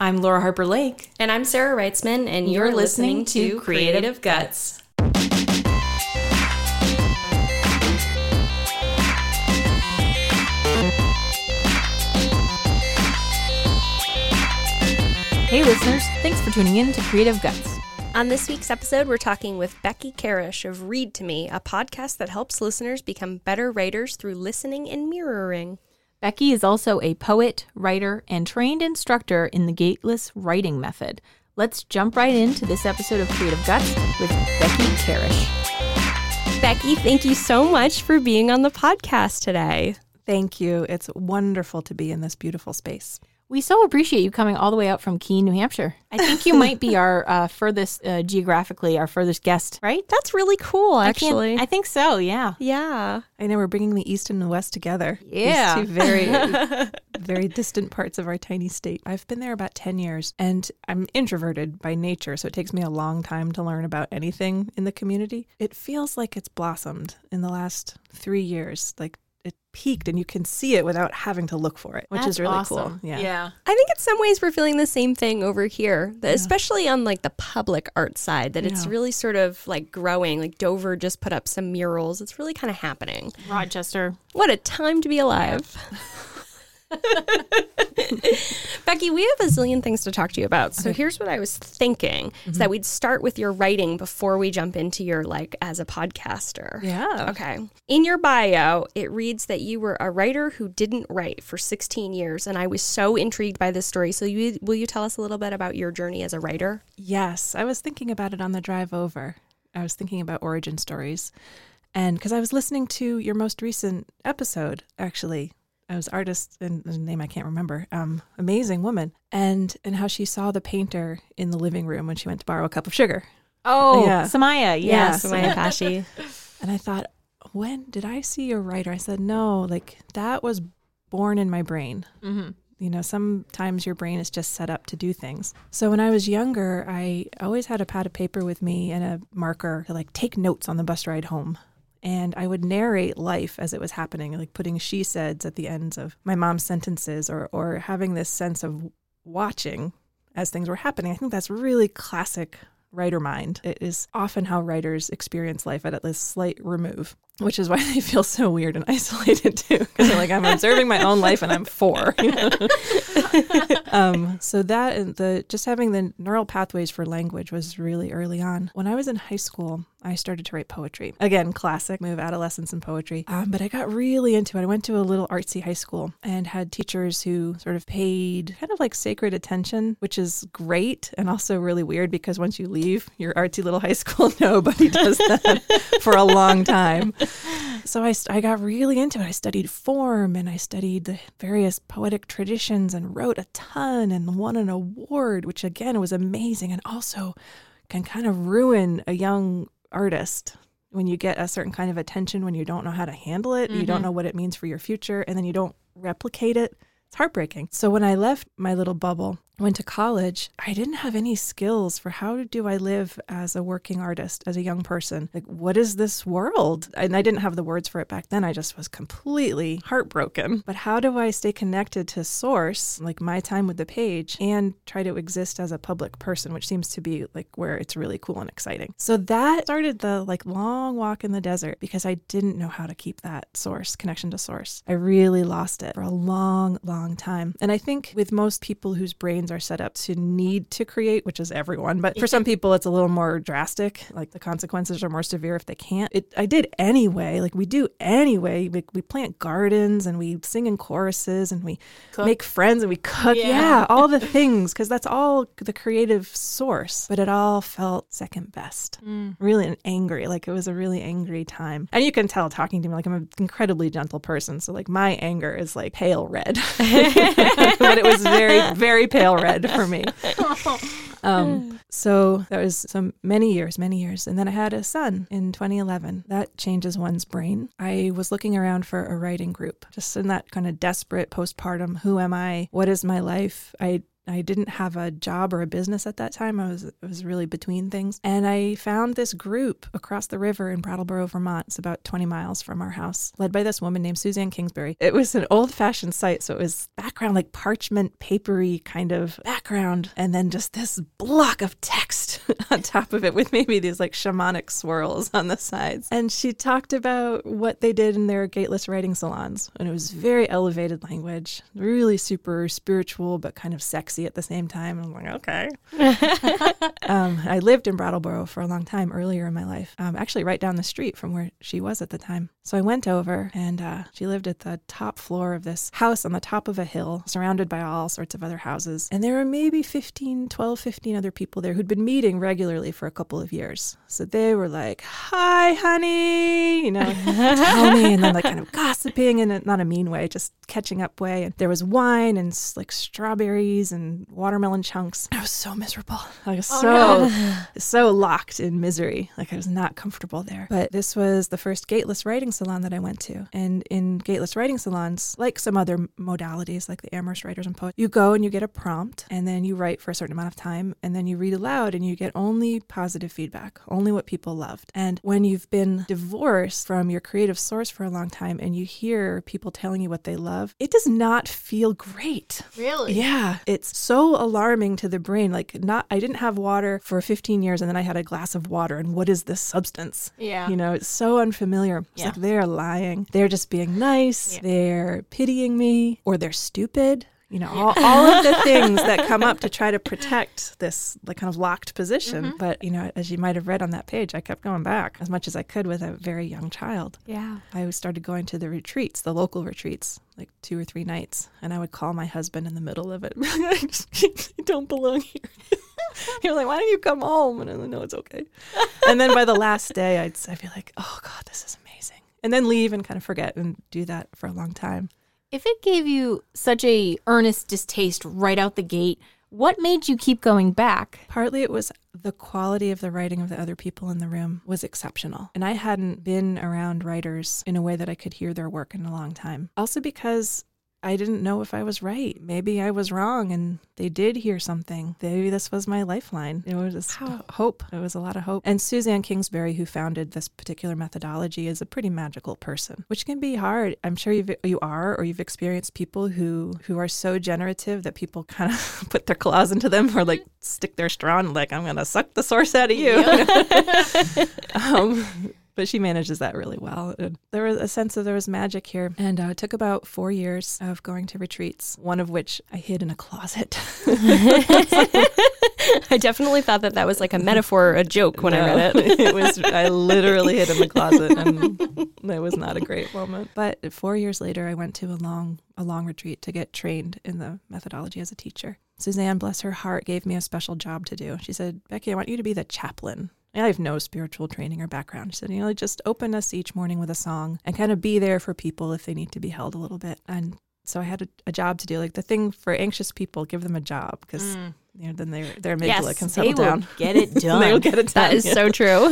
I'm Laura Harper Lake. And I'm Sarah Reitzman, and you're listening to Creative Guts. Hey listeners, thanks for tuning in to Creative Guts. On this week's episode, we're talking with Becky Karish of Read to Me, a podcast that helps listeners become better writers through listening and mirroring. Becky is also a poet, writer, and trained instructor in the Gateless Writing Method. Let's jump right into this episode of Creative Guts with Becky Karish. Becky, thank you so much for being on the podcast today. Thank you. It's wonderful to be in this beautiful space. We so appreciate you coming all the way out from Keene, New Hampshire. I think you might be our furthest, geographically, our furthest guest, right? That's really cool, actually. I think so, yeah. Yeah. I know we're bringing the East and the West together. Yeah. These two very, very distant parts of our tiny state. I've been there about 10 years, and I'm introverted by nature, so it takes me a long time to learn about anything in the community. It feels like it's blossomed in the last 3 years, like it peaked and you can see it without having to look for it, which is really awesome. cool. Yeah. I think in some ways we're feeling the same thing over here, especially on like the public art side, that it's really sort of like growing. Like Dover just put up some murals. It's really kind of happening. Rochester. What a time to be alive. Becky, we have a zillion things to talk to you about. So here's what I was thinking, is that we'd start with your writing before we jump into your like as a podcaster. Yeah. Okay. In your bio, it reads that you were a writer who didn't write for 16 years. And I was so intrigued by this story. So will you tell us a little bit about your journey as a writer? Yes. I was thinking about it on the drive over. I was thinking about origin stories. And because I was listening to your most recent episode, actually, I was artist, and the name I can't remember, amazing woman, and how she saw the painter in the living room when she went to borrow a cup of sugar. Oh, yeah. Samaya, yes. Samaya Pashi. And I thought, when did I see a writer? I said, no, like that was born in my brain. Mm-hmm. You know, sometimes your brain is just set up to do things. So when I was younger, I always had a pad of paper with me and a marker to like take notes on the bus ride home. And I would narrate life as it was happening, like putting she saids at the ends of my mom's sentences or having this sense of watching as things were happening. I think that's really classic writer mind. It is often how writers experience life at a slight remove, which is why they feel so weird and isolated too. Because they're like, I'm observing my own life and I'm 4. You know? So that and just having the neural pathways for language was really early on. When I was in high school, I started to write poetry. Again, classic move, adolescence and poetry. But I got really into it. I went to a little artsy high school and had teachers who sort of paid kind of like sacred attention, which is great and also really weird because once you leave your artsy little high school, nobody does that for a long time. So I got really into it. I studied form and I studied the various poetic traditions and wrote a ton and won an award, which again was amazing and also can kind of ruin a young artist when you get a certain kind of attention when you don't know how to handle it, you don't know what it means for your future, and then you don't replicate it. It's heartbreaking. So when I left my little bubble, went to college, I didn't have any skills for how do I live as a working artist, as a young person. Like, what is this world? And I didn't have the words for it back then. I just was completely heartbroken. But how do I stay connected to source, like my time with the page, and try to exist as a public person, which seems to be like where it's really cool and exciting. So that started the like long walk in the desert because I didn't know how to keep that source, connection to source. I really lost it for a long, long time. And I think with most people whose brains are set up to need to create, which is everyone, but for some people it's a little more drastic, like the consequences are more severe if they can't. I did anyway, like we do anyway. We plant gardens and we sing in choruses and we make friends and we cook. Yeah, all the things, because that's all the creative source. But it all felt second best. Really angry, like it was a really angry time. And you can tell talking to me, like I'm an incredibly gentle person. So like my anger is like pale red. But it was very, very pale red for me. So that was many years. And then I had a son in 2011. That changes one's brain. I was looking around for a writing group, just in that kind of desperate postpartum, who am I? What is my life? I I didn't have a job or a business at that time. I was really between things. And I found this group across the river in Brattleboro, Vermont. It's about 20 miles from our house, led by this woman named Suzanne Kingsbury. It was an old-fashioned site, so it was background like parchment, papery kind of background, and then just this block of text on top of it with maybe these like shamanic swirls on the sides. And she talked about what they did in their gateless writing salons. And it was very elevated language, really super spiritual, but kind of sexy at the same time. I'm like, okay. I lived in Brattleboro for a long time earlier in my life, actually right down the street from where she was at the time. So I went over, and she lived at the top floor of this house on the top of a hill, surrounded by all sorts of other houses. And there were maybe 15 other people there who'd been meeting regularly for a couple of years. So they were like, hi, honey, you know, tell me, and then like kind of gossiping in not a mean way, just catching up way. And there was wine and like strawberries and watermelon chunks. I was so miserable. I was so locked in misery. Like I was not comfortable there. But this was the first gateless writing salon that I went to. And in gateless writing salons, like some other modalities, like the Amherst Writers and Poets, you go and you get a prompt, and then you write for a certain amount of time, and then you read aloud, and you get only positive feedback, only what people loved. And when you've been divorced from your creative source for a long time, and you hear people telling you what they love, it does not feel great. Really? Yeah. It's so alarming to the brain. Like, I didn't have water for 15 years, and then I had a glass of water, and what is this substance? Yeah. You know, it's so unfamiliar. It's like they're lying. They're just being nice. Yeah. They're pitying me, or they're stupid. You know, all of the things that come up to try to protect this like kind of locked position. Mm-hmm. But, you know, as you might have read on that page, I kept going back as much as I could with a very young child. Yeah. I started going to the retreats, the local retreats, like 2 or 3 nights. And I would call my husband in the middle of it. I don't belong here. He was like, why don't you come home? And I know it's okay. And then by the last day, I'd be like, oh, God, this is amazing. And then leave and kind of forget and do that for a long time. If it gave you such a earnest distaste right out the gate, what made you keep going back? Partly it was the quality of the writing of the other people in the room was exceptional. And I hadn't been around writers in a way that I could hear their work in a long time. Also because I didn't know if I was right. Maybe I was wrong and they did hear something. Maybe this was my lifeline. It was just hope. It was a lot of hope. And Suzanne Kingsbury, who founded this particular methodology, is a pretty magical person, which can be hard. I'm sure you've experienced people who are so generative that people kind of put their claws into them or like stick their straw and like, I'm going to suck the source out of you. Yeah. But she manages that really well. There was a sense that there was magic here. And it took about 4 years of going to retreats, one of which I hid in a closet. I definitely thought that was like a metaphor, a joke when I read it. I literally hid in the closet, and it was not a great moment. But 4 years later, I went to a long retreat to get trained in the methodology as a teacher. Suzanne, bless her heart, gave me a special job to do. She said, Becky, I want you to be the chaplain. I have no spiritual training or background. She said, just open us each morning with a song and kind of be there for people if they need to be held a little bit. And so I had a job to do. Like the thing for anxious people, give them a job because then their amygdala can settle down. Will get it done. They will get it done. That is so true.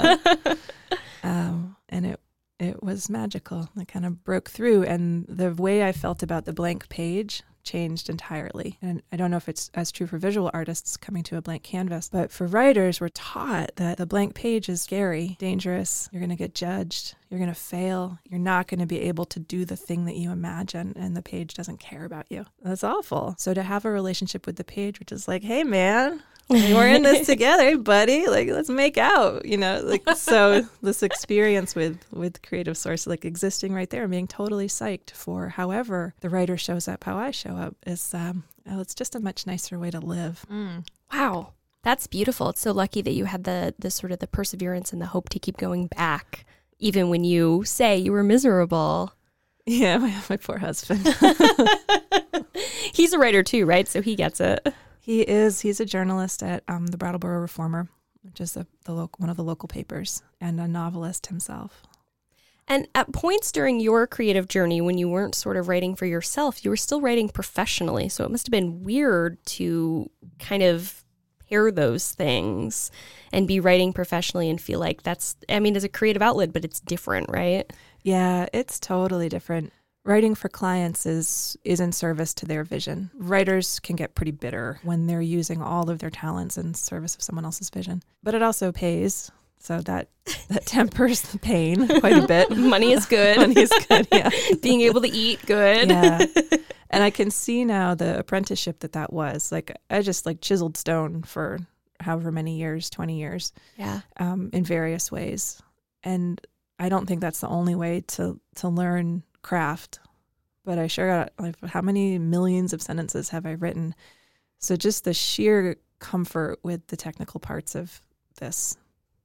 And it was magical. I kind of broke through, and the way I felt about the blank page changed entirely. And I don't know if it's as true for visual artists coming to a blank canvas, but for writers, we're taught that the blank page is scary, dangerous. You're going to get judged. You're going to fail. You're not going to be able to do the thing that you imagine, and the page doesn't care about you. That's awful. So to have a relationship with the page, which is like, hey, man, we're in this together, buddy. Like, let's make out, so this experience with Creative Source, like existing right there and being totally psyched for however the writer shows up, how I show up is, it's just a much nicer way to live. Wow. That's beautiful. It's so lucky that you had the sort of the perseverance and the hope to keep going back, even when you say you were miserable. Yeah, my poor husband. He's a writer too, right? So he gets it. He is. He's a journalist at the Brattleboro Reformer, which is one of the local papers, and a novelist himself. And at points during your creative journey, when you weren't sort of writing for yourself, you were still writing professionally. So it must have been weird to kind of pair those things and be writing professionally and feel like it's a creative outlet, but it's different, right? Yeah, it's totally different. writing for clients is in service to their vision. Writers can get pretty bitter when they're using all of their talents in service of someone else's vision. But it also pays, so that tempers the pain quite a bit. Money is good. Money is good, yeah. Being able to eat, good. Yeah. And I can see now the apprenticeship that was. Like, I just chiseled stone for however many years, 20 years, Yeah. In various ways. And I don't think that's the only way to learn craft, but I sure got how many millions of sentences have I written? So just the sheer comfort with the technical parts of this,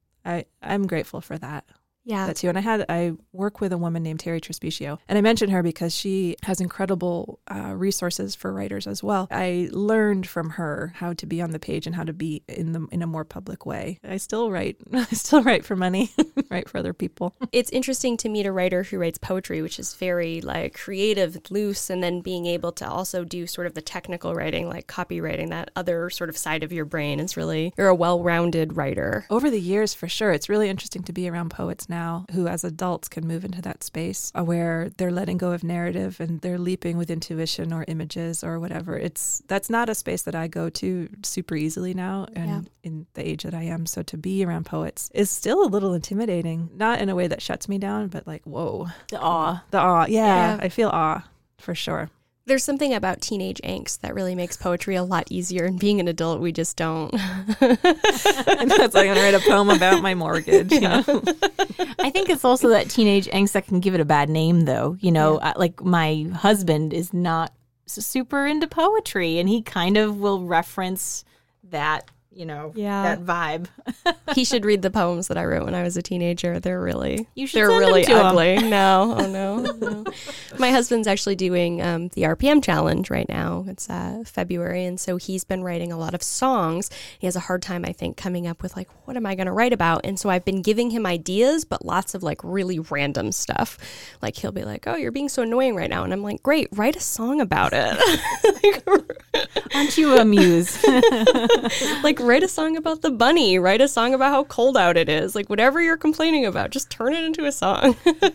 I'm grateful for that. Yeah. That too. And I work with a woman named Terry Trespicio, and I mentioned her because she has incredible resources for writers as well. I learned from her how to be on the page and how to be in a more public way. I still write. I still write for money, write for other people. It's interesting to meet a writer who writes poetry, which is very creative, loose, and then being able to also do sort of the technical writing, like copywriting, that other sort of side of your brain is really, you're a well-rounded writer. Over the years, for sure, it's really interesting to be around poets now who as adults can move into that space where they're letting go of narrative and they're leaping with intuition or images or whatever. That's not a space that I go to super easily now and in the age that I am. So to be around poets is still a little intimidating, not in a way that shuts me down, but whoa. The awe. The awe. Yeah. I feel awe for sure. There's something about teenage angst that really makes poetry a lot easier. And being an adult, we just don't. And that's I'm going to write a poem about my mortgage. You know? I think it's also that teenage angst that can give it a bad name, though. My husband is not super into poetry, and he kind of will reference that, that vibe. He should read the poems that I wrote when I was a teenager. They're really, they're really ugly. No, oh no. My husband's actually doing the RPM challenge right now. It's February, and so he's been writing a lot of songs. He has a hard time, I think, coming up with what am I going to write about? And so I've been giving him ideas, but lots of really random stuff. He'll be like, "Oh, you're being so annoying right now," and I'm like, "Great, write a song about it." Aren't you a muse? Write a song about the bunny. Write a song about how cold out it is. Whatever you're complaining about, just turn it into a song.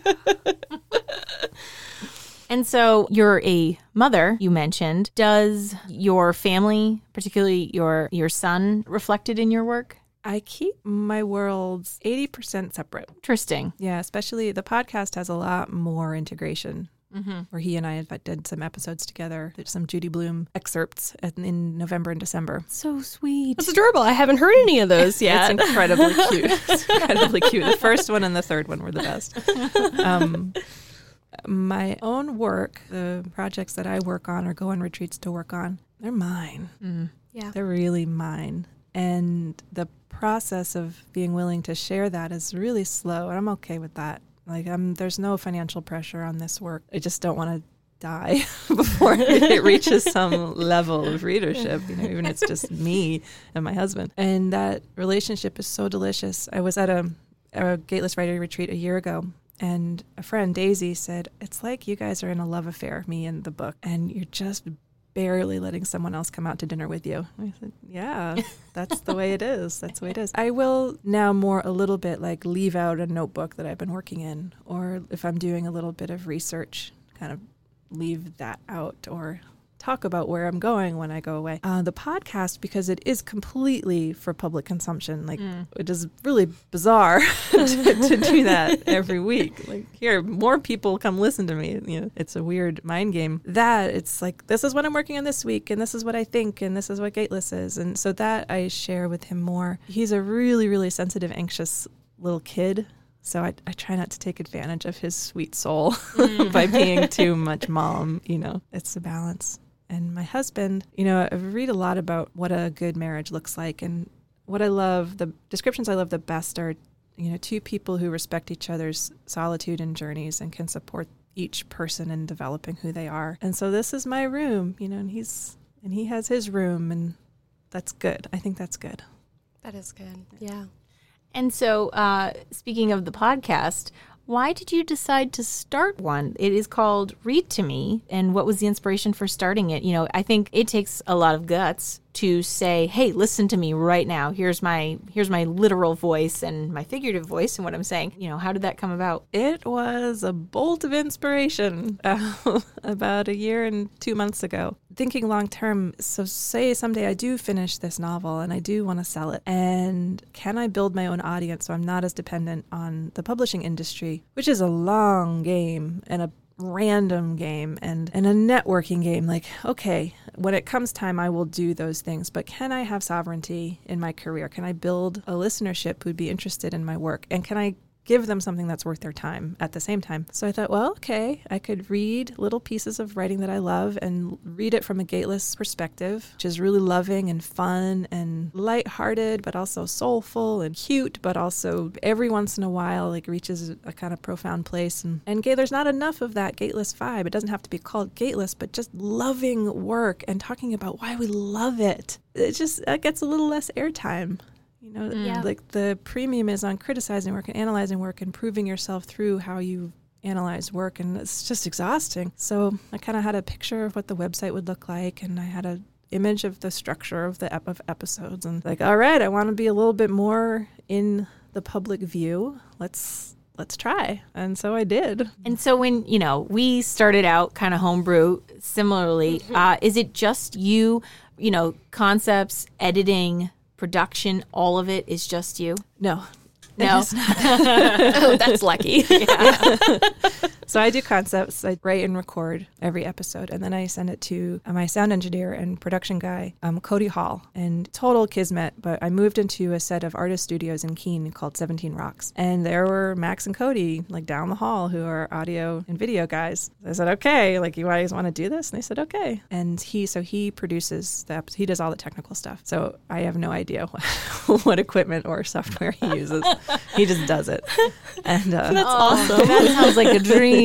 And so you're a mother, you mentioned. Does your family, particularly your son, reflected in your work? I keep my worlds 80% separate. Interesting. Yeah, especially the podcast has a lot more integration. Where he and I did some episodes together. There's some Judy Blume excerpts in November and December. So sweet. That's adorable. I haven't heard any of those yet. It's incredibly cute. It's incredibly cute. The first one and the third one were the best. My own work, the projects that I work on or go on retreats to work on, they're mine. Yeah. They're really mine. And the process of being willing to share that is really slow, and I'm okay with that. There's no financial pressure on this work. I just don't want to die before it reaches some level of readership, even if it's just me and my husband. And that relationship is so delicious. I was at a Gateless Writer Retreat a year ago, and a friend, Daisy, said, "It's like you guys are in a love affair, me and the book, and you're just barely letting someone else come out to dinner with you." I said, yeah, that's the way it is. That's the way it is. I will now a little bit leave out a notebook that I've been working in, or if I'm doing a little bit of research, kind of leave that out or talk about where I'm going when I go away. The podcast, because it is completely for public consumption, it is really bizarre to do that every week. Here, more people come listen to me. It's a weird mind game. That it's this is what I'm working on this week, and this is what I think, and this is what Gateless is. And so that I share with him more. He's a really, really sensitive, anxious little kid. So I try not to take advantage of his sweet soul by being too much mom. It's a balance. And my husband, I read a lot about what a good marriage looks like. And what I love, the descriptions I love the best are, two people who respect each other's solitude and journeys and can support each person in developing who they are. And so this is my room, and he has his room, and that's good. I think that's good. That is good. Yeah. And so speaking of the podcast, why did you decide to start one? It is called Read to Me. And what was the inspiration for starting it? I think it takes a lot of guts to say, hey, listen to me right now. Here's my literal voice and my figurative voice and what I'm saying. How did that come about? It was a bolt of inspiration about a year and 2 months ago. Thinking long term, so say someday I do finish this novel and I do want to sell it. And can I build my own audience so I'm not as dependent on the publishing industry, which is a long game and a random game and a networking game. Like, okay, when it comes time, I will do those things, but can I have sovereignty in my career? Can I build a listenership who'd be interested in my work? And can I give them something that's worth their time at the same time? So I thought, well, okay, I could read little pieces of writing that I love and read it from a gateless perspective, which is really loving and fun and lighthearted, but also soulful and cute, but also every once in a while like reaches a kind of profound place. And there's not enough of that gateless vibe. It doesn't have to be called gateless, but just loving work and talking about why we love it. It gets a little less airtime. Like the premium is on criticizing work and analyzing work and proving yourself through how you analyze work, and it's just exhausting. So I kind of had a picture of what the website would look like, and I had an image of the structure of the episodes, and like, all right, I want to be a little bit more in the public view. Let's try. And so I did. And so when, we started out kind of homebrew similarly, is it just you, concepts, editing, production, all of it is just you? No. Oh, that's lucky. So I do concepts. I write and record every episode, and then I send it to my sound engineer and production guy, Cody Hall. And total kismet, but I moved into a set of artist studios in Keene called 17 Rocks. And there were Max and Cody, like down the hall, who are audio and video guys. I said, okay, like, you guys want to do this? And they said, okay. And he produces he does all the technical stuff. So I have no idea what equipment or software he uses. He just does it. And that's awesome. That sounds like a dream.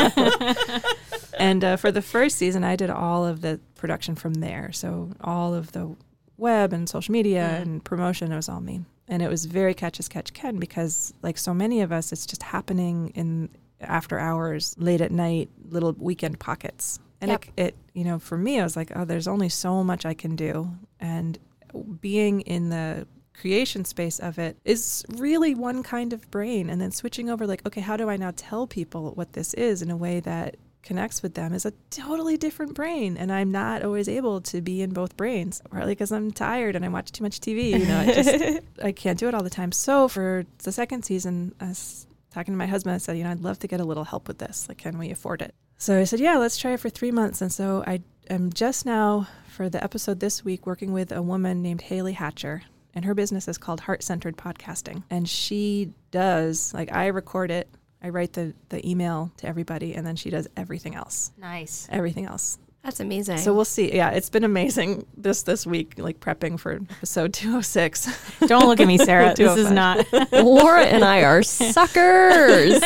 And for the first season, I did all of the production from there. So all of the web and social media and promotion, it was all me. And it was very catch as catch can, because like so many of us, it's just happening in after hours, late at night, little weekend pockets. And it for me, I was like, oh, there's only so much I can do. And being in the creation space of it is really one kind of brain, and then switching over, like, okay, how do I now tell people what this is in a way that connects with them, is a totally different brain. And I'm not always able to be in both brains, partly because I'm tired and I watch too much TV. I can't do it all the time. So for the second season, I was talking to my husband, I said, I'd love to get a little help with this. Like, can we afford it? So I said, yeah, let's try it for 3 months. And so I am just now, for the episode this week, working with a woman named Haley Hatcher. And her business is called Heart-Centered Podcasting. And she does, like, I record it, I write the email to everybody, and then she does everything else. Nice. Everything else. That's amazing. So we'll see. Yeah, it's been amazing this week, like prepping for episode 206. Don't look at me, Sarah. This is not. Laura and I are suckers.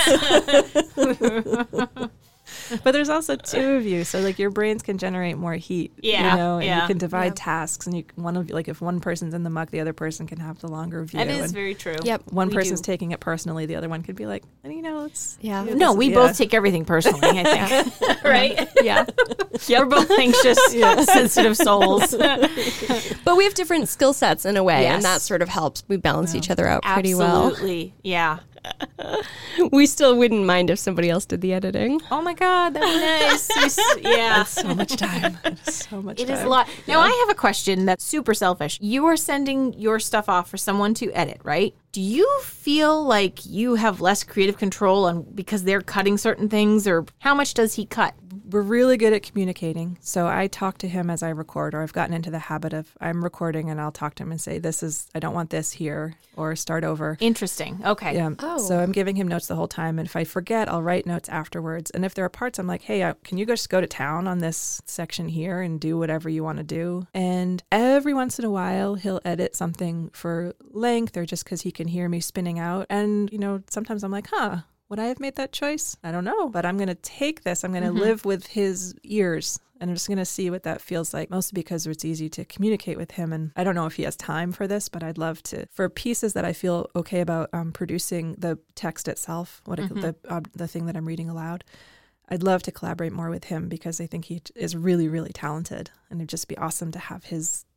But there's also two of you, so like your brains can generate more heat. Yeah, and you can divide tasks, and if one person's in the muck, the other person can have the longer view. That is very true. Yep. One person's taking it personally, the other one could be like, it's No, we both take everything personally, I think. Right? Yeah. We're both anxious, sensitive souls. But we have different skill sets in a way, and that sort of helps. We balance each other out pretty well. Absolutely. Yeah. We still wouldn't mind if somebody else did the editing. Oh my God, that'd be nice. Yeah. so much time. It is a lot. Now, I have a question that's super selfish. You are sending your stuff off for someone to edit, right? Do you feel like you have less creative control because they're cutting certain things, or how much does he cut? We're really good at communicating. So I talk to him as I record, or I've gotten into the habit of I'm recording and I'll talk to him and say, I don't want this here, or start over. Interesting. Okay. Yeah. Oh. So I'm giving him notes the whole time. And if I forget, I'll write notes afterwards. And if there are parts, I'm like, hey, can you just go to town on this section here and do whatever you want to do? And every once in a while, he'll edit something for length, or just because he can hear me spinning out. And, sometimes I'm like, would I have made that choice? I don't know, but I'm going to take this. I'm going to live with his ears, and I'm just going to see what that feels like, mostly because it's easy to communicate with him. And I don't know if he has time for this, but I'd love to, for pieces that I feel okay about producing the text itself, the thing that I'm reading aloud. I'd love to collaborate more with him, because I think he is really, really talented, and it'd just be awesome to have his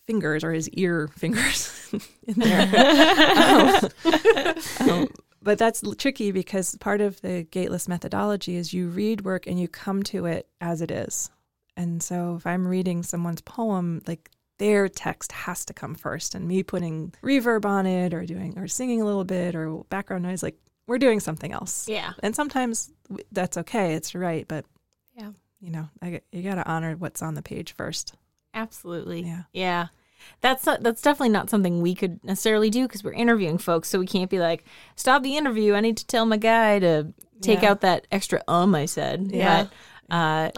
fingers or his ear fingers in there. But that's tricky because part of the gateless methodology is you read work and you come to it as it is. And so if I'm reading someone's poem, like their text has to come first, and me putting reverb on it or singing a little bit or background noise, like we're doing something else. Yeah. And sometimes that's okay. It's right. But, Yeah. you know, you got to honor what's on the page first. Absolutely. Yeah. Yeah. That's definitely not something we could necessarily do because we're interviewing folks. So we can't be like, stop the interview. I need to tell my guy to take out that extra I said. Yeah. But,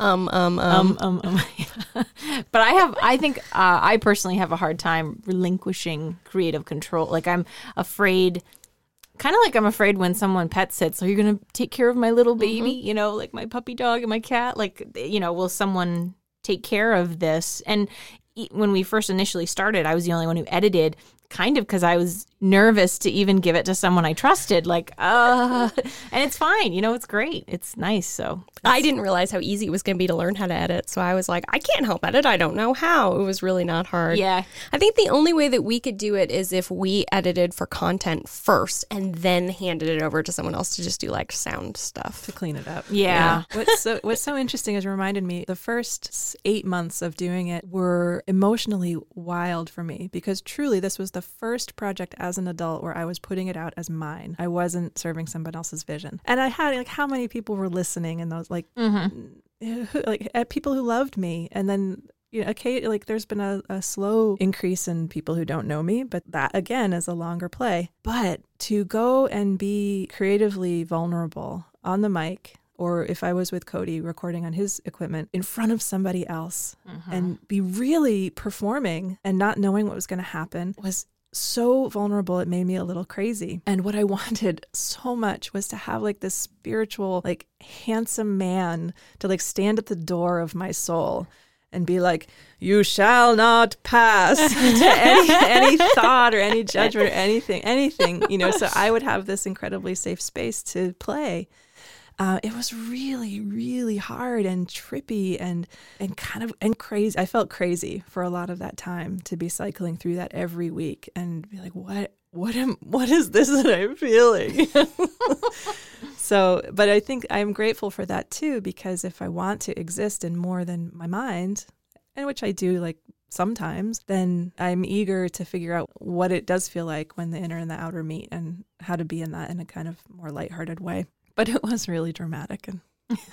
Yeah. but I think I personally have a hard time relinquishing creative control. Like I'm afraid, kind of like I'm afraid when someone pet sits, are you going to take care of my little baby? You know, like my puppy dog and my cat, like, you know, will someone take care of this? And when we first initially started, I was the only one who edited, kind of because I was nervous to even give it to someone I trusted. Like, and it's fine. You know, it's great. It's nice. So I didn't realize how easy it was going to be to learn how to edit. So I was like, I can't help edit. I don't know how. It was really not hard. yeah. I think the only way that we could do it is if we edited for content first and then handed it over to someone else to just do like sound stuff. To clean it up. Yeah. What's so interesting is reminded me the first 8 months of doing it were emotionally wild for me because truly this was the first project as an adult where I was putting it out as mine. I wasn't serving someone else's vision. And I had like how many people were listening and those like people who loved me. And then you know, okay, like there's been a slow increase in people who don't know me, but that again is a longer play. But to go and be creatively vulnerable on the mic, or if I was with Cody recording on his equipment in front of somebody else and be really performing and not knowing what was going to happen was so vulnerable. It made me a little crazy. And what I wanted so much was to have like this spiritual, like handsome man to like stand at the door of my soul and be like, you shall not pass to any thought or any judgment or anything, you know, so I would have this incredibly safe space to play. It was really, really hard and trippy and kind of crazy. I felt crazy for a lot of that time to be cycling through that every week and be like, what is this that I'm feeling? So, but I think I'm grateful for that too, because if I want to exist in more than my mind, and which I do like sometimes, then I'm eager to figure out what it does feel like when the inner and the outer meet and how to be in that in a kind of more lighthearted way. But it was really dramatic. And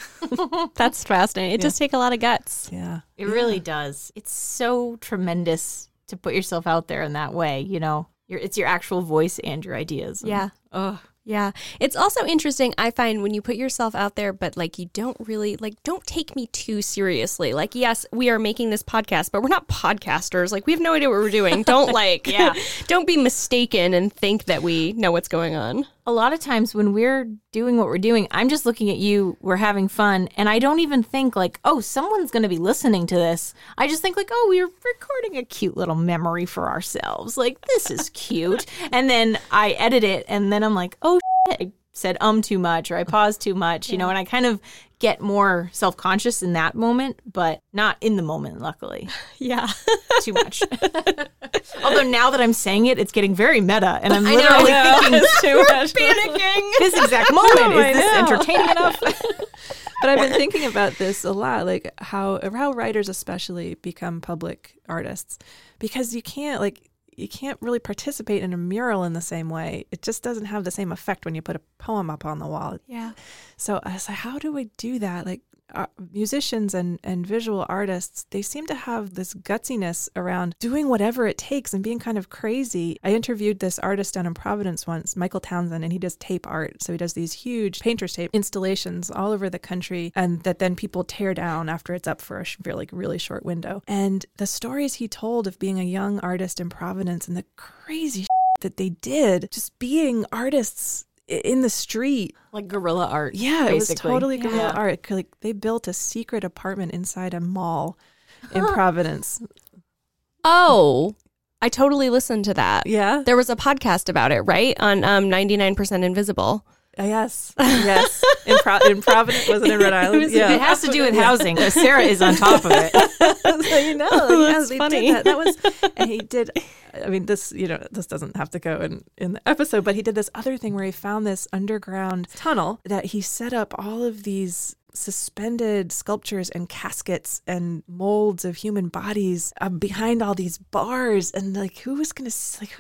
That's fascinating. It does take a lot of guts. yeah. It really does. It's so tremendous to put yourself out there in that way, you know. It's your actual voice and your ideas. And, Yeah. Oh, Yeah. It's also interesting, I find, when you put yourself out there, but like you don't really, like, don't take me too seriously. Like, yes, we are making this podcast, but we're not podcasters. Like, we have no idea what we're doing. Don't like, don't be mistaken and think that we know what's going on. a lot of times when we're doing what we're doing, I'm just looking at you, we're having fun, and I don't even think like, oh, someone's going to be listening to this. I just think like, oh, we're recording a cute little memory for ourselves. Like, this is cute. And then I edit it, and then I'm like, oh, shit, I said too much, or I paused too much, you know, and I kind of get more self-conscious in that moment, but not in the moment, luckily. Yeah. Too much. Although now that I'm saying it, it's getting very meta, and I'm literally thinking too much. Panicking. This exact moment, is this entertaining enough? But I've been thinking about this a lot, like how writers especially become public artists, because you can't really participate in a mural in the same way. It just doesn't have the same effect when you put a poem up on the wall. Yeah. So I was like, how do we do that? Like musicians and visual artists, they seem to have this gutsiness around doing whatever it takes and being kind of crazy. I interviewed this artist down in Providence once, Michael Townsend, and he does tape art. So he does these huge painter's tape installations all over the country, and that then people tear down after it's up for a really short window. And the stories he told of being a young artist in Providence and the crazy that they did, just being artists in the street. Like guerrilla art. Yeah, basically. It was totally guerrilla art. Like they built a secret apartment inside a mall in Providence. Oh, I totally listened to that. Yeah. There was a podcast about it, right? On 99% Invisible. Yes. In Providence, was it in Rhode Island? It has to do with housing. Sarah is on top of it. So, That's they funny. did that. And he did. I mean, this doesn't have to go in the episode, but he did this other thing where he found this underground tunnel that he set up all of these suspended sculptures and caskets and molds of human bodies behind all these bars, and who's gonna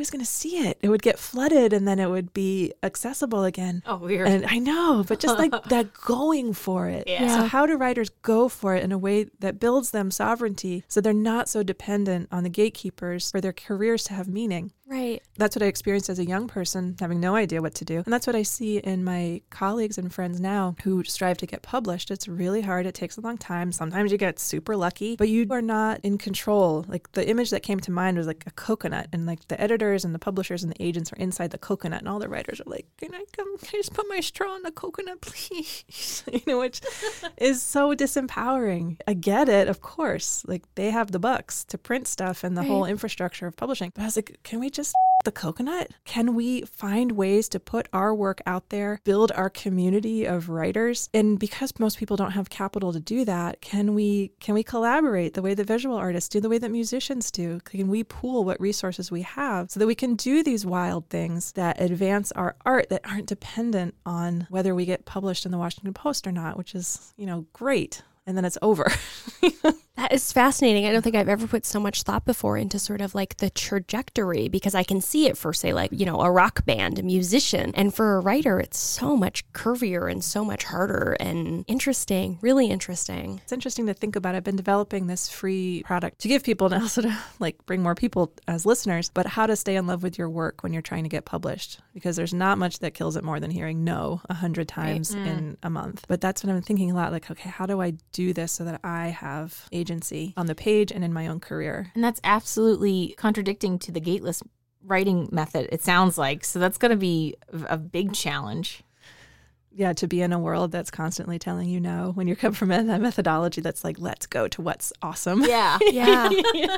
see it? It would get flooded, and then it would be accessible again. Oh, weird. And I know, but just that going for it. Yeah. So how do writers go for it in a way that builds them sovereignty, so they're not so dependent on the gatekeepers for their careers to have meaning? Right. That's what I experienced as a young person, having no idea what to do. And that's what I see in my colleagues and friends now who strive to get published. It's really hard. It takes a long time. Sometimes you get super lucky, but you are not in control. Like, the image that came to mind was like a coconut, and like the editors and the publishers and the agents are inside the coconut, and all the writers are like, can I just put my straw in the coconut, please? Which is so disempowering. I get it, of course. Like, they have the bucks to print stuff and the whole infrastructure of publishing. But I was like, can we just the coconut? Can we find ways to put our work out there, build our community of writers? And because most people don't have capital to do that, can we collaborate the way that visual artists do, the way that musicians do? Can we pool what resources we have so that we can do these wild things that advance our art that aren't dependent on whether we get published in the Washington Post or not, which is, great. And then it's over. That is fascinating. I don't think I've ever put so much thought before into sort of like the trajectory, because I can see it for, say, like, a rock band, a musician. And for a writer, it's so much curvier and so much harder and interesting, really interesting. It's interesting to think about. I've been developing this free product to give people, and also to bring more people as listeners, but how to stay in love with your work when you're trying to get published, because there's not much that kills it more than hearing no 100 times in a month. But that's what I'm thinking a lot. Like, okay, how do I do this so that I have agency on the page and in my own career? And that's absolutely contradicting to the gateless writing method, it sounds like. So that's going to be a big challenge. Yeah, to be in a world that's constantly telling you no, when you come from that methodology that's like, let's go to what's awesome. Yeah. Yeah.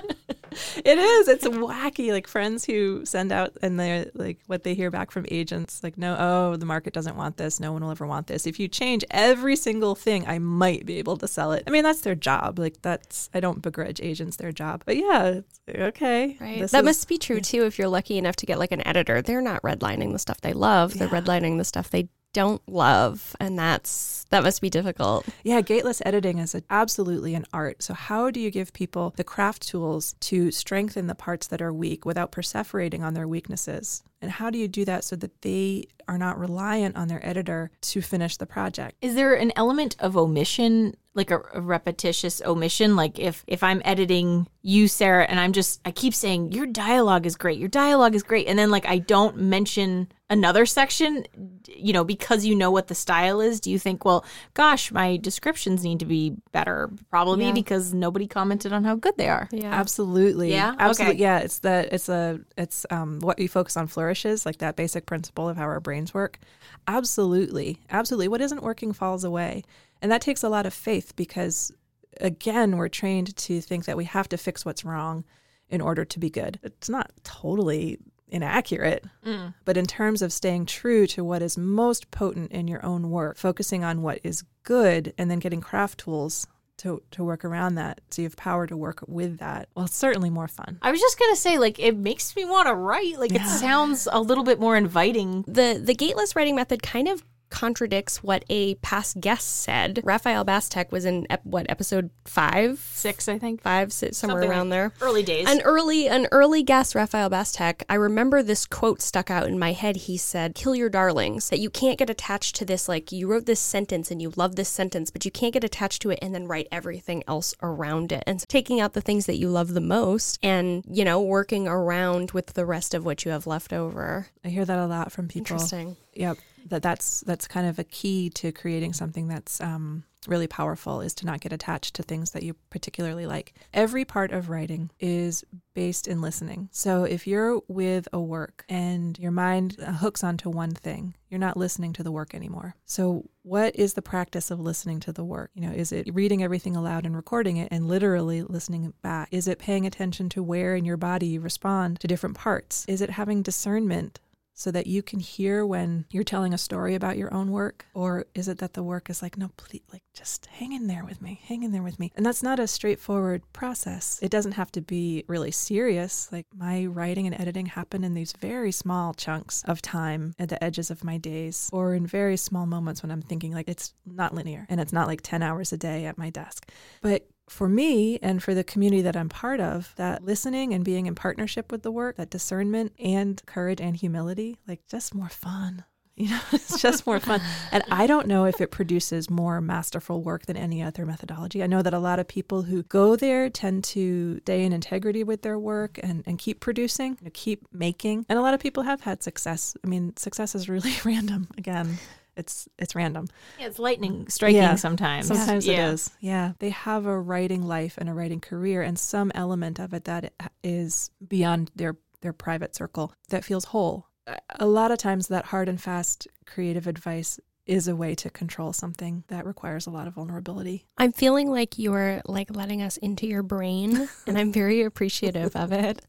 It is. It's wacky. Like, friends who send out and they're like, what they hear back from agents, like, no, the market doesn't want this. No one will ever want this. If you change every single thing, I might be able to sell it. I mean, that's their job. Like, I don't begrudge agents their job. But yeah, it's, okay. Right. That must be true too. If you're lucky enough to get like an editor, they're not redlining the stuff they love. They're redlining the stuff they don't love, and that must be difficult. Yeah, gateless editing is absolutely an art. So how do you give people the craft tools to strengthen the parts that are weak without perseverating on their weaknesses? And how do you do that so that they are not reliant on their editor to finish the project? Is there an element of omission, like a repetitious omission? Like if I'm editing you, Sarah, and I keep saying, your dialogue is great. And then I don't mention another section, because you know what the style is. Do you think, well, gosh, my descriptions need to be better? Probably because nobody commented on how good they are. Yeah. Absolutely. Yeah? Absolutely. Okay. Yeah. It's what you focus on flourishes, like that basic principle of how our brains work. Absolutely. Absolutely. What isn't working falls away. And that takes a lot of faith, because again, we're trained to think that we have to fix what's wrong in order to be good. It's not totally inaccurate, but in terms of staying true to what is most potent in your own work, focusing on what is good, and then getting craft tools to work around that, so you have power to work with that. Well, it's certainly more fun. I was just going to say, it makes me want to write. It sounds a little bit more inviting. The gateless writing method kind of contradicts what a past guest said. Raphael Bastek was in episode 5? 6, I think. 5, somewhere around there. Early days. An early guest, Raphael Bastek. I remember this quote stuck out in my head. He said, "Kill your darlings." That you can't get attached to this, you wrote this sentence and you love this sentence, but you can't get attached to it and then write everything else around it. And so taking out the things that you love the most and, working around with the rest of what you have left over. I hear that a lot from people. Interesting. Yep. That's kind of a key to creating something that's really powerful, is to not get attached to things that you particularly like. Every part of writing is based in listening. So if you're with a work and your mind hooks onto one thing, you're not listening to the work anymore. So what is the practice of listening to the work? Is it reading everything aloud and recording it and literally listening it back? Is it paying attention to where in your body you respond to different parts? Is it having discernment so that you can hear when you're telling a story about your own work? Or is it that the work is like, no, please, like, just hang in there with me, hang in there with me. And that's not a straightforward process. It doesn't have to be really serious. Like, my writing and editing happen in these very small chunks of time at the edges of my days, or in very small moments when I'm thinking, like, it's not linear and it's not like 10 hours a day at my desk. But for me and for the community that I'm part of, that listening and being in partnership with the work, that discernment and courage and humility, like, just more fun. It's just more fun. And I don't know if it produces more masterful work than any other methodology. I know that a lot of people who go there tend to stay in integrity with their work and keep producing, keep making. And a lot of people have had success. I mean, success is really random. Again, it's random. Yeah, it's lightning striking sometimes. Sometimes it is. Yeah. They have a writing life and a writing career, and some element of it that is beyond their private circle that feels whole. A lot of times that hard and fast creative advice is a way to control something that requires a lot of vulnerability. I'm feeling like you're like letting us into your brain, and I'm very appreciative of it.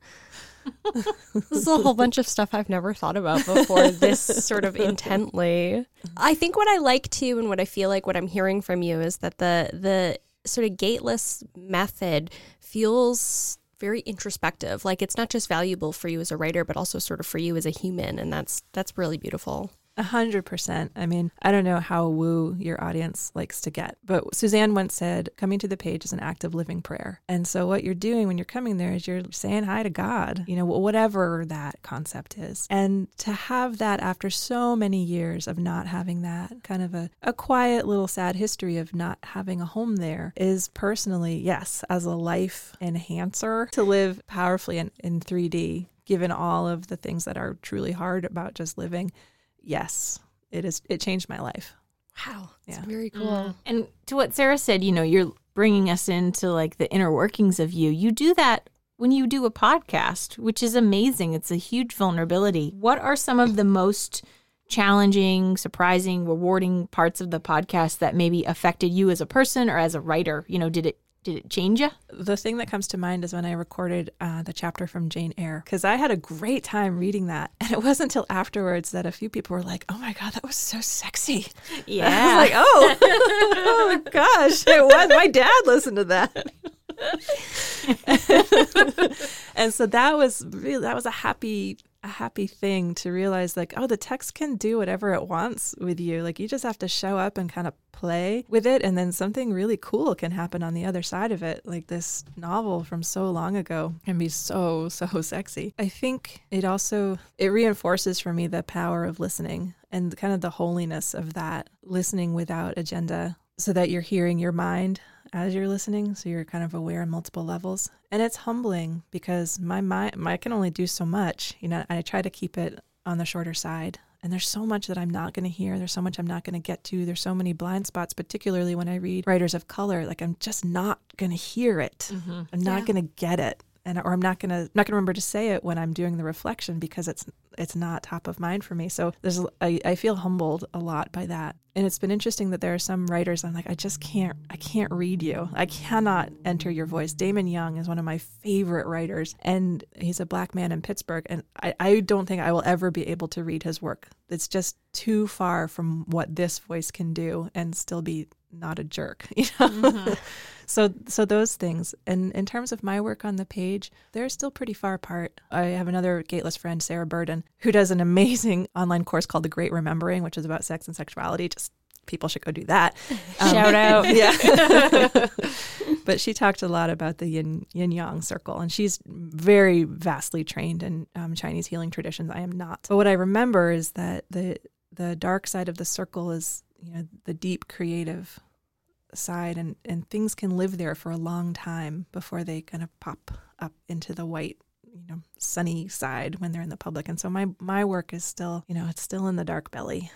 This is a whole bunch of stuff I've never thought about before, this sort of intently. I think what I like too, and what I feel like what I'm hearing from you is that the sort of gateless method feels very introspective. Like, it's not just valuable for you as a writer, but also sort of for you as a human. And that's really beautiful. 100%. I mean, I don't know how woo your audience likes to get, but Suzanne once said, coming to the page is an act of living prayer. And so what you're doing when you're coming there is you're saying hi to God, whatever that concept is. And to have that after so many years of not having that, kind of a quiet little sad history of not having a home there, is personally, yes, as a life enhancer, to live powerfully in 3D, given all of the things that are truly hard about just living. Yes, it is. It changed my life. Wow. That's very cool. And to what Sarah said, you're bringing us into like the inner workings of you. You do that when you do a podcast, which is amazing. It's a huge vulnerability. What are some of the most challenging, surprising, rewarding parts of the podcast that maybe affected you as a person or as a writer? Did it change you? The thing that comes to mind is when I recorded the chapter from Jane Eyre, because I had a great time reading that. And it wasn't until afterwards that a few people were like, oh my God, that was so sexy. Yeah. And I was like, oh my gosh, it was. My dad listened to that. And so that was a happy thing to realize, like, oh, the text can do whatever it wants with you. Like, you just have to show up and kind of play with it, and then something really cool can happen on the other side of it. Like, this novel from so long ago can be so sexy. I think it reinforces for me the power of listening and kind of the holiness of that, listening without agenda, so that you're hearing your mind as you're listening, so you're kind of aware on multiple levels. And it's humbling because my mind, I can only do so much. I try to keep it on the shorter side. And there's so much that I'm not going to hear. There's so much I'm not going to get to. There's so many blind spots, particularly when I read writers of color. Like, I'm just not going to hear it. Mm-hmm. I'm not going to get it. Or I'm not gonna remember to say it when I'm doing the reflection because it's not top of mind for me. So I feel humbled a lot by that. And it's been interesting that there are some writers I'm like, I can't read you. I cannot enter your voice. Damon Young is one of my favorite writers, and he's a Black man in Pittsburgh. And I don't think I will ever be able to read his work. It's just too far from what this voice can do and still be not a jerk, Mm-hmm. So those things. And in terms of my work on the page, they're still pretty far apart. I have another gateless friend, Sarah Burden, who does an amazing online course called The Great Remembering, which is about sex and sexuality. Just people should go do that. Shout out. Yeah. But she talked a lot about the yin-yang circle, and she's very vastly trained in Chinese healing traditions. I am not. But what I remember is that the dark side of the circle is, the deep creative side, and things can live there for a long time before they kind of pop up into the white, sunny side when they're in the public. And so my work is still, it's still in the dark belly.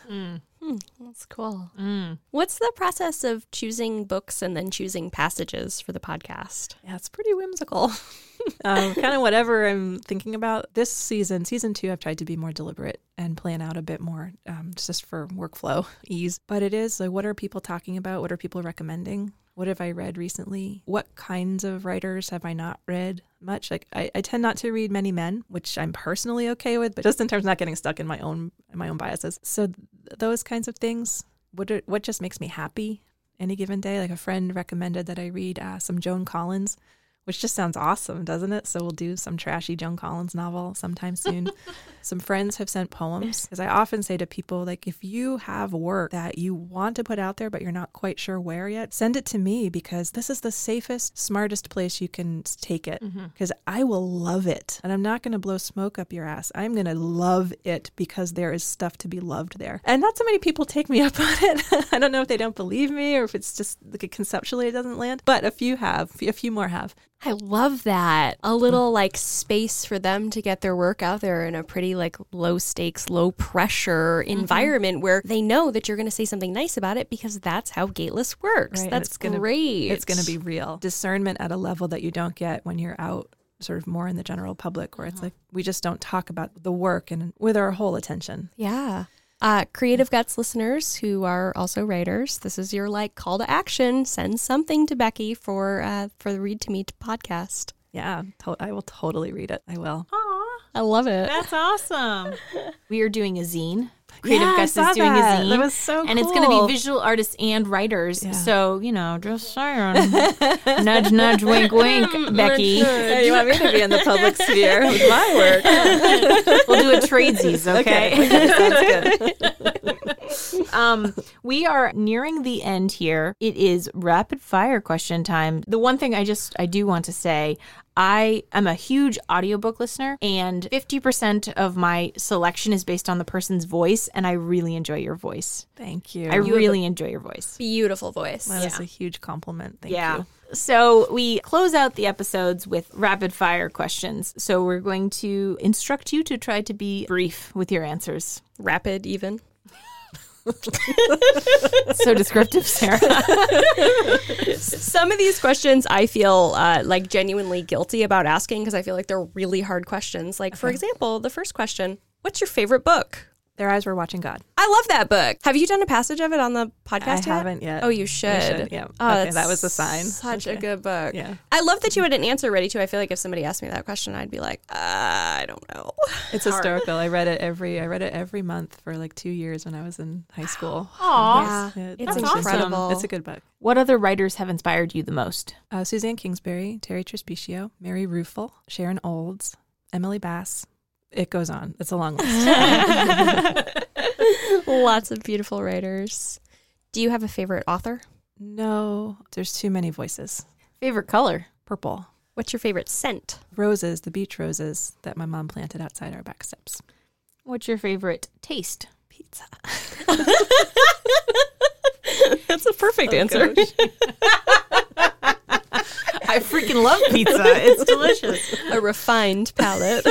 That's cool. What's the process of choosing books and then choosing passages for the podcast? Yeah, it's pretty whimsical. Kind of whatever I'm thinking about. This season 2, I've tried to be more deliberate and plan out a bit more, just for workflow ease. But it is like, what are people talking about? What are people recommending? what have I read recently? What kinds of writers have I not read much? Like I tend not to read many men, which I'm personally okay with, but just in terms of not getting stuck in my own biases. So those kinds of things. What just makes me happy any given day? Like a friend recommended that I read some Joan Collins, which just sounds awesome, doesn't it? So we'll do some trashy Joan Collins novel sometime soon. Some friends have sent poems, because I often say to people, like, if you have work that you want to put out there, but you're not quite sure where yet, send it to me, because this is the safest, smartest place you can take it, because I will love it. And I'm not going to blow smoke up your ass. I'm going to love it, because there is stuff to be loved there. And not so many people take me up on it. I don't know if they don't believe me or if it's just like conceptually it doesn't land, but a few more have. I love that. A little like space for them to get their work out there in a pretty like low stakes, low pressure environment where they know that you're going to say something nice about it, because that's how Gateless works. Right, that's great. It's going to be real. Discernment at a level that you don't get when you're out sort of more in the general public, where it's like we just don't talk about the work and with our whole attention. Yeah. Creative Guts listeners who are also writers, this is your like call to action. Send something to Becky for the Read to Me podcast. Yeah, I will totally read it. I will. Aw, I love it. that's awesome. We are doing a zine. Creative I Guts saw is doing that. a zine. That was so cool. And it's going to be visual artists and writers. Yeah. So, just saying. Nudge, nudge, wink, wink, Becky. Yeah, you want me to be in the public sphere with my work? We'll do a tradesies, okay? Sounds good. We are nearing the end here. It is rapid fire question time. The one thing I do want to say, I am a huge audiobook listener, and 50% of my selection is based on the person's voice, and I really enjoy your voice. Thank you. I really enjoy your voice. Beautiful voice. That was a huge compliment. Thank you. So we close out the episodes with rapid fire questions. So we're going to instruct you to try to be brief with your answers. Rapid even. So descriptive, Sarah. Some of these questions I feel like genuinely guilty about asking, because I feel like they're really hard questions. Like, for example, the first question, what's your favorite book? Their Eyes Were Watching God. I love that book. Have you done a passage of it on the podcast yet? I haven't yet. Oh, you should. Yeah. Oh, Okay, that was the sign. Such a good book. Yeah. I love that you had an answer ready too. I feel like if somebody asked me that question, I'd be like, I don't know. It's historical. I read it every month for like 2 years when I was in high school. Aw. Yeah. It- It's That's incredible. awesome. It's a good book. What other writers have inspired you the most? Suzanne Kingsbury, Terry Trespicio, Mary Ruefle, Sharon Olds, Emily Bass. It goes on. It's a long list. Lots of beautiful writers. Do you have a favorite author? No, there's too many voices. Favorite color? Purple. What's your favorite scent? Roses, the beach roses that my mom planted outside our back steps. What's your favorite taste? Pizza. That's a perfect answer. I freaking love pizza. It's delicious. A refined palate.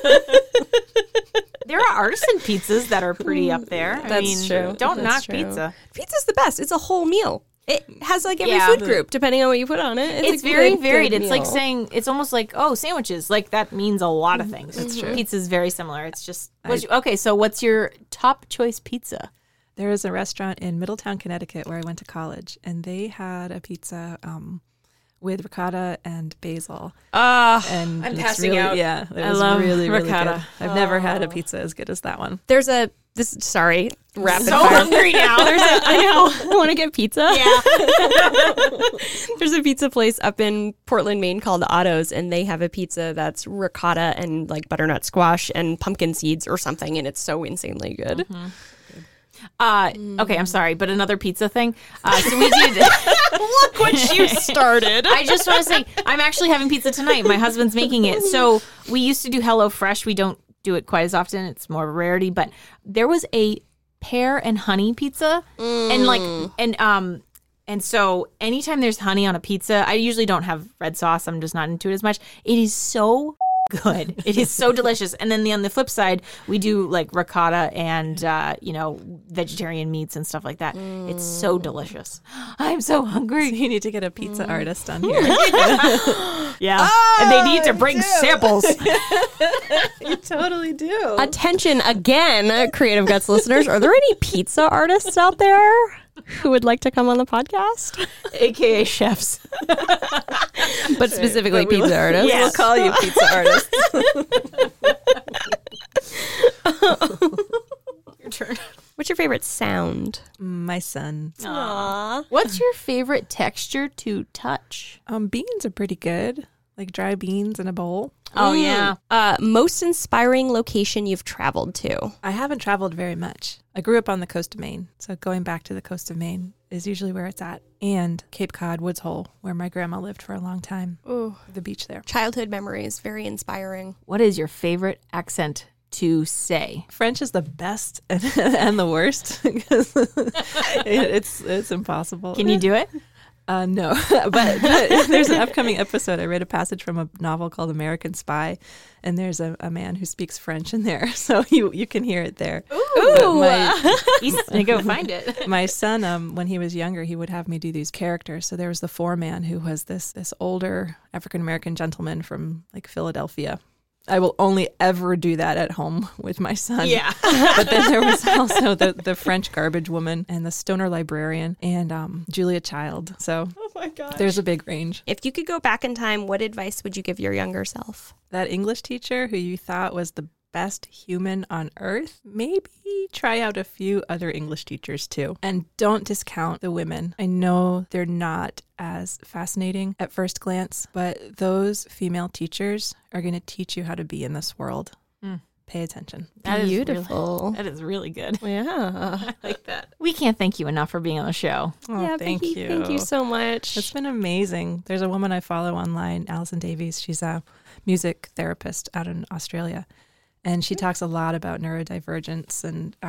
There are artisan pizzas that are pretty up there. That's true. Don't That's knock true. pizza. Pizza's the best. It's a whole meal. It has like every Yeah. food group, depending on what you put on it. It's a very good, varied. good It's like meal. saying, it's almost like, sandwiches. Like that means a lot of things. That's true. Pizza's very similar. It's just, okay, so what's your top choice pizza? There is a restaurant in Middletown, Connecticut, where I went to college, and they had a pizza with ricotta and basil. And I'm it's passing really, out. Yeah, it I was love really, really ricotta. good. I've never had a pizza as good as that one. There's a rapid So fire. hungry now. I know. I want to get pizza. Yeah. There's a pizza place up in Portland, Maine called Otto's, and they have a pizza that's ricotta and like butternut squash and pumpkin seeds or something, and it's so insanely good. Okay, I'm sorry, but another pizza thing. So we did. Look what you started. I just want to say, I'm actually having pizza tonight. My husband's making it. So we used to do HelloFresh. We don't do it quite as often. It's more of a rarity. But there was a pear and honey pizza, and so anytime there's honey on a pizza, I usually don't have red sauce. I'm just not into it as much. It is so good. It is so delicious. And then on the flip side, we do like ricotta and vegetarian meats and stuff like that. It's so delicious. I'm so hungry. You need to get a pizza artist on here. Yeah. And they need to bring samples. You totally do. Attention again, Creative Guts listeners. Are there any pizza artists out there? who would like to come on the podcast? AKA chefs. But specifically pizza artists. Yes. We'll call you pizza artists. Your turn. What's your favorite sound? My son. Aww. What's your favorite texture to touch? Beans are pretty good. Like dry beans in a bowl. Oh, yeah. Most inspiring location you've traveled to? I haven't traveled very much. I grew up on the coast of Maine, so going back to the coast of Maine is usually where it's at. And Cape Cod, Woods Hole, where my grandma lived for a long time. Ooh. The beach there. Childhood memories, very inspiring. What is your favorite accent to say? French is the best and the worst because it's impossible. Can you do it? No, but there's an upcoming episode. I read a passage from a novel called American Spy, and there's a man who speaks French in there, so you can hear it there. Ooh. Go find it. My son, when he was younger, he would have me do these characters. So there was the foreman who was this older African-American gentleman from like Philadelphia. I will only ever do that at home with my son. Yeah. But then there was also the French garbage woman and the stoner librarian and Julia Child. So Oh my gosh. there's a big range. If you could go back in time, what advice would you give your younger self? That English teacher who you thought was the best human on earth, maybe try out a few other English teachers too. And don't discount the women. I know they're not as fascinating at first glance, but those female teachers are going to teach you how to be in this world. Pay attention. That is Beautiful. that is really good. Yeah. I like that. We can't thank you enough for being on the show. Oh, Yeah, thank Becky, you. Thank you so much. It's been amazing. There's a woman I follow online, Alison Davies. She's a music therapist out in Australia. And she talks a lot about neurodivergence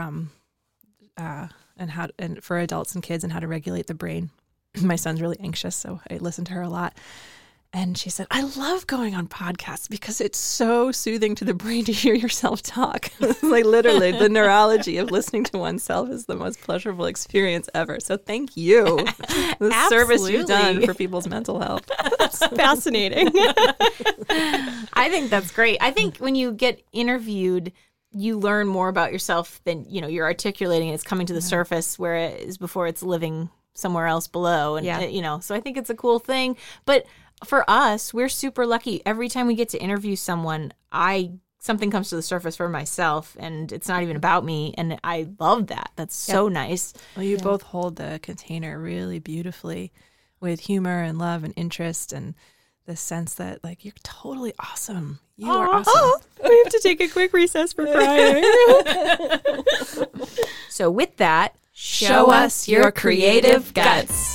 and for adults and kids and how to regulate the brain. My son's really anxious, so I listen to her a lot. And she said, I love going on podcasts because it's so soothing to the brain to hear yourself talk. Like literally, the neurology of listening to oneself is the most pleasurable experience ever. So thank you. The service you've done Absolutely. for people's mental health. That's fascinating. I think that's great. I think when you get interviewed, you learn more about yourself than, you're articulating it. It's coming to the surface where it is before it's living somewhere else below. And, Yeah. So I think it's a cool thing. But for us, we're super lucky. Every time we get to interview someone, something comes to the surface for myself, and it's not even about me. And I love that. That's so nice. Well, you both hold the container really beautifully with humor and love and interest and the sense that, like, you're totally awesome. You are awesome. We have to take a quick recess for crying. So with that, show us your creative guts.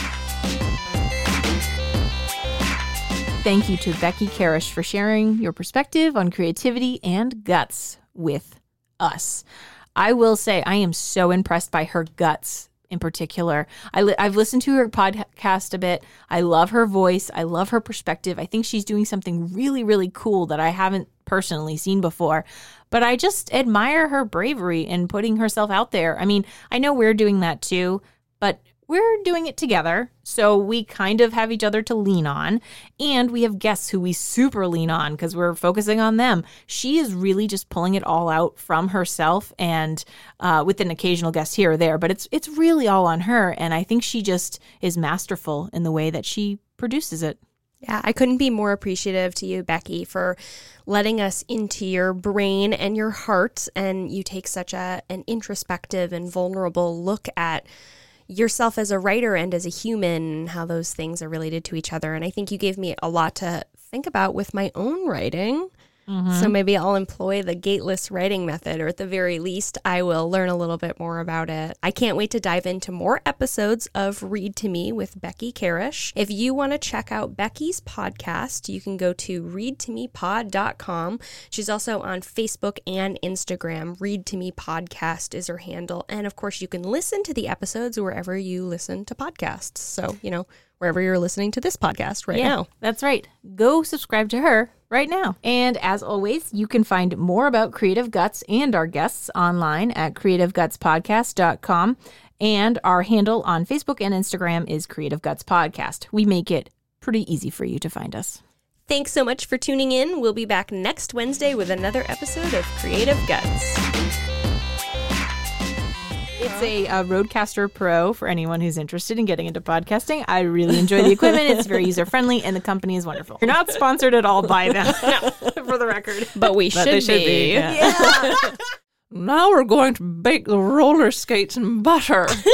Thank you to Becky Karish for sharing your perspective on creativity and guts with us. I will say I am so impressed by her guts in particular. I've listened to her podcast a bit. I love her voice. I love her perspective. I think she's doing something really, really cool that I haven't personally seen before. But I just admire her bravery in putting herself out there. I mean, I know we're doing that too, but we're doing it together, so we kind of have each other to lean on, and we have guests who we super lean on because we're focusing on them. She is really just pulling it all out from herself, and with an occasional guest here or there, but it's really all on her, and I think she just is masterful in the way that she produces it. Yeah, I couldn't be more appreciative to you, Becky, for letting us into your brain and your heart, and you take such an introspective and vulnerable look at yourself as a writer and as a human, and how those things are related to each other. And I think you gave me a lot to think about with my own writing. So maybe I'll employ the gateless writing method, or at the very least, I will learn a little bit more about it. I can't wait to dive into more episodes of Read to Me with Becky Karish. If you want to check out Becky's podcast, you can go to readtomepod.com. She's also on Facebook and Instagram. Read to Me Podcast is her handle. And of course, you can listen to the episodes wherever you listen to podcasts. So, wherever you're listening to this podcast right now. That's right. Go subscribe to her right now. And as always, you can find more about Creative Guts and our guests online at creativegutspodcast.com. And our handle on Facebook and Instagram is Creative Guts Podcast. We make it pretty easy for you to find us. Thanks so much for tuning in. We'll be back next Wednesday with another episode of Creative Guts. It's a Rodecaster Pro for anyone who's interested in getting into podcasting. I really enjoy the equipment. It's very user-friendly, and the company is wonderful. You're not sponsored at all by them, for the record. But we should be. Yeah. Now we're going to bake the roller skates in butter. He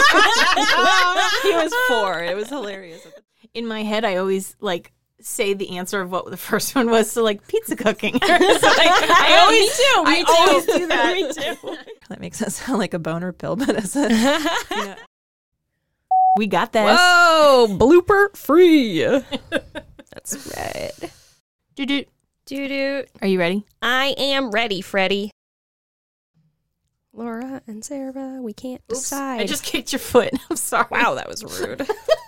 was 4. It was hilarious. In my head, I always say the answer of what the first one was. So pizza cooking. I always do that. Me too. That makes it sound like a boner pill, but it's a, We got this. Whoa, blooper free. That's right. Doo-doo. Doo-doo. Are you ready? I am ready, Freddie. Laura and Sarah, we can't decide. I just kicked your foot. I'm sorry. Wow, that was rude.